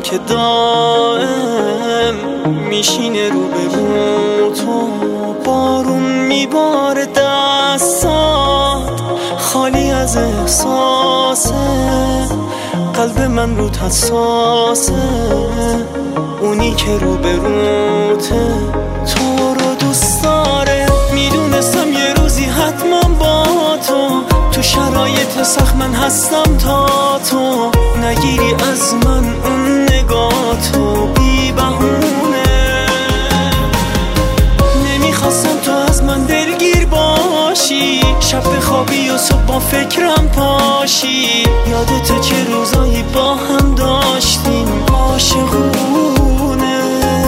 که دائم میشینه رو به رو تو، بارون میباره دستات خالی از احساسه، قلب من رو حساسه، اونی که رو به روته تو رو دوست داره. میدونستم یه روزی حتما با تو شرایط سخت من هستم تا تو نگیری از من اون نگاه تو بی بهونه. نمیخواستم تو از من دلگیر باشی، شب بخوابی و صبح با فکرم پاشی، یادت چه روزایی با هم داشتیم عاشقونه.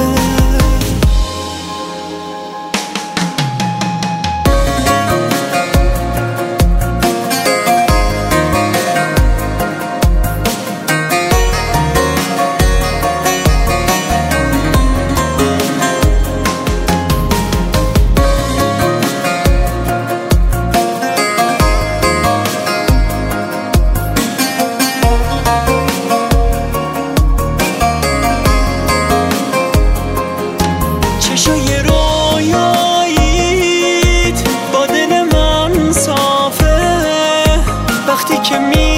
چشای رویاییت با دل من صافه، وقتی که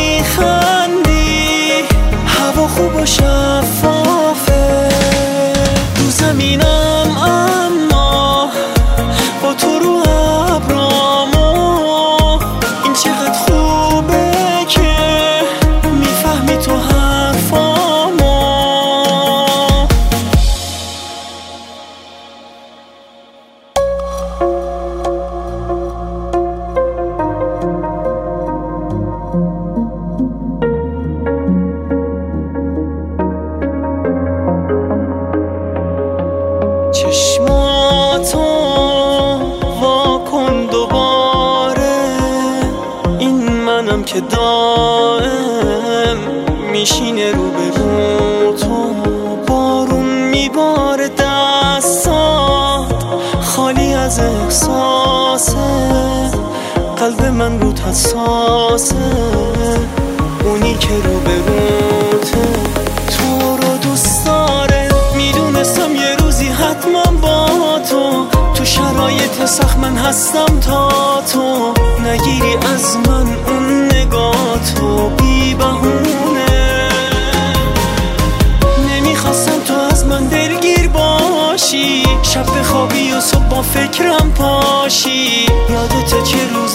میخندی هوا خوب و شفافه. رو زمینم اما با تو رو ابرامو، این چقدر خوبه که میفهمی تو حرفامو. چشماتو واکن دوباره، این منم که دائم میشینه رو به رو تو، بارون میباره دستات خالی از احساسه، قلب من رو حساسه، اونی که رو به روته تو رو دوست داره. میدونستم یه روزی حتما با تو شرایط سخت من هستم تا تو نگیری از من اون نگاه تو بی بهونه. نمیخواستم تو از من دلگیر باشی، شب بخوابی و صبح با فکرم پاشی، یادت چه روز